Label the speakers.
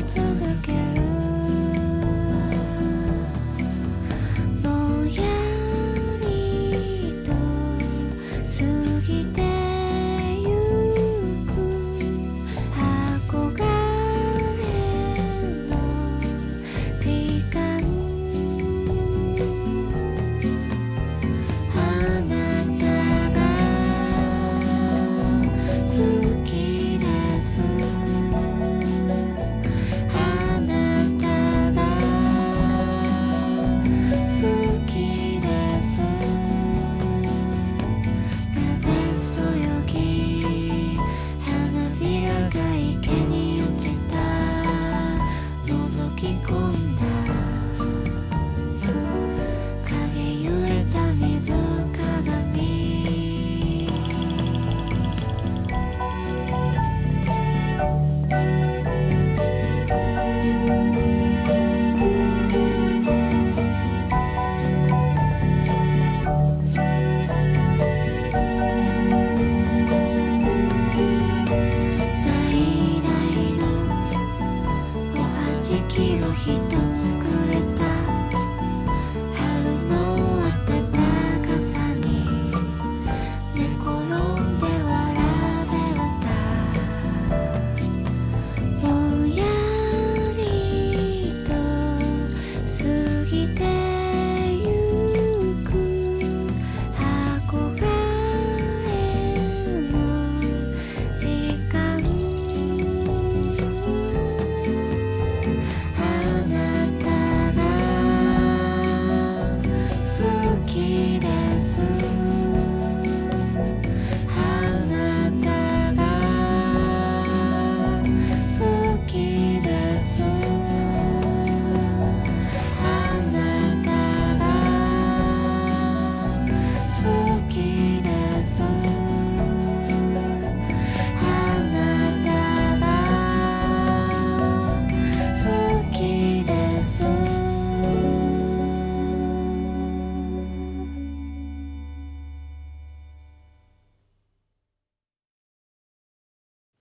Speaker 1: 続けるぼんやりと過ぎてゆく憧れの時間あなたが好きですあなたが好きです風そよぎ花火がが池に落ちた覗き込んだ影揺れた水鏡代々のおはじきを一つくれた